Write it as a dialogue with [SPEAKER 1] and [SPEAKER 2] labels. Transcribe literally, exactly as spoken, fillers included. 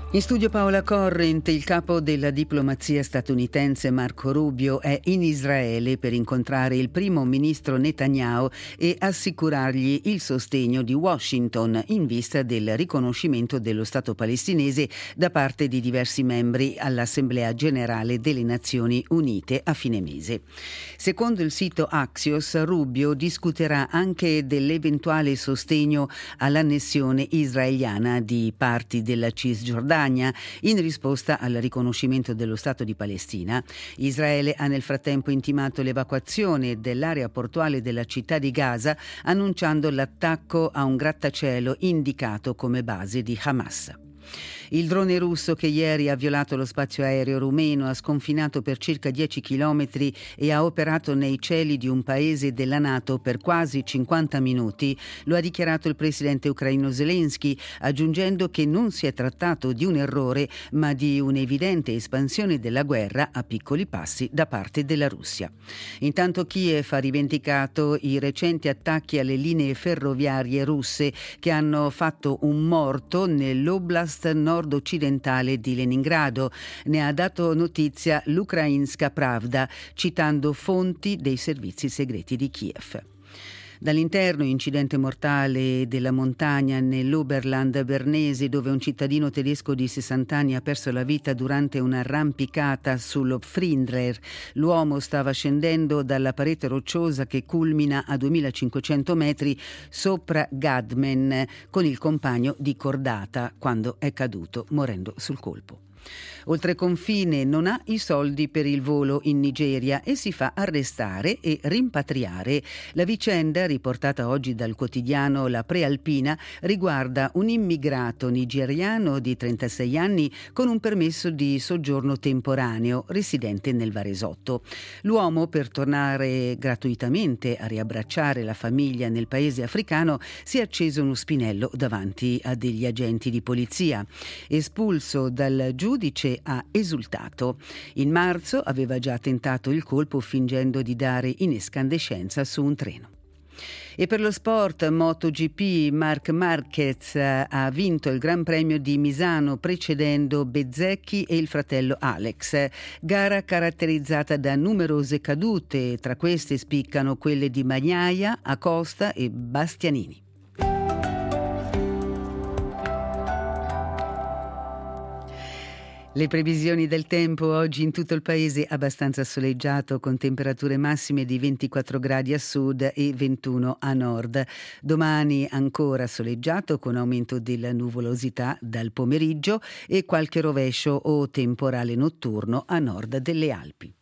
[SPEAKER 1] In studio Paola Corrent. Il capo della diplomazia statunitense Marco Rubio è in Israele per incontrare il primo ministro Netanyahu e assicurargli il sostegno di Washington in vista del riconoscimento dello Stato palestinese da parte di diversi membri all'Assemblea Generale delle Nazioni Unite a fine mese. Secondo il sito Axios, Rubio discuterà anche dell'eventuale sostegno all'annessione israeliana di parti della Cisgiordania in risposta al riconoscimento dello Stato di Palestina. Israele ha nel frattempo intimato l'evacuazione dell'area portuale della città di Gaza, annunciando l'attacco a un grattacielo indicato come base di Hamas. Il drone russo che ieri ha violato lo spazio aereo rumeno, ha sconfinato per circa dieci chilometri e ha operato nei cieli di un paese della NATO per quasi cinquanta minuti, lo ha dichiarato il presidente ucraino Zelensky, aggiungendo che non si è trattato di un errore, ma di un'evidente espansione della guerra a piccoli passi da parte della Russia. Intanto Kiev ha rivendicato i recenti attacchi alle linee ferroviarie russe che hanno fatto un morto nell'oblast nord-occidentale di Leningrado. Ne ha dato notizia l'Ukrainska Pravda, citando fonti dei servizi segreti di Kiev. Dall'interno, incidente mortale della montagna nell'Oberland bernese, dove un cittadino tedesco di sessanta anni ha perso la vita durante un'arrampicata sullo Pfrindler. L'uomo stava scendendo dalla parete rocciosa che culmina a duemilacinquecento metri sopra Gadmen con il compagno di cordata quando è caduto, morendo sul colpo. Oltre confine non ha i soldi per il volo in Nigeria e si fa arrestare e rimpatriare. La vicenda, riportata oggi dal quotidiano La Prealpina, riguarda un immigrato nigeriano di trentasei anni con un permesso di soggiorno temporaneo, residente nel Varesotto. L'uomo, per tornare gratuitamente a riabbracciare la famiglia nel paese africano, si è acceso uno spinello davanti a degli agenti di polizia. Espulso dal giudice, ha esultato. In marzo aveva già tentato il colpo fingendo di dare in escandescenza su un treno. E per lo sport, MotoGP, Marc Marquez ha vinto il Gran Premio di Misano precedendo Bezzecchi e il fratello Alex. Gara caratterizzata da numerose cadute, tra queste spiccano quelle di Bagnaia, Acosta e Bastianini. Le previsioni del tempo oggi in tutto il paese: abbastanza soleggiato con temperature massime di ventiquattro gradi a sud e ventuno a nord. Domani ancora soleggiato con aumento della nuvolosità dal pomeriggio e qualche rovescio o temporale notturno a nord delle Alpi.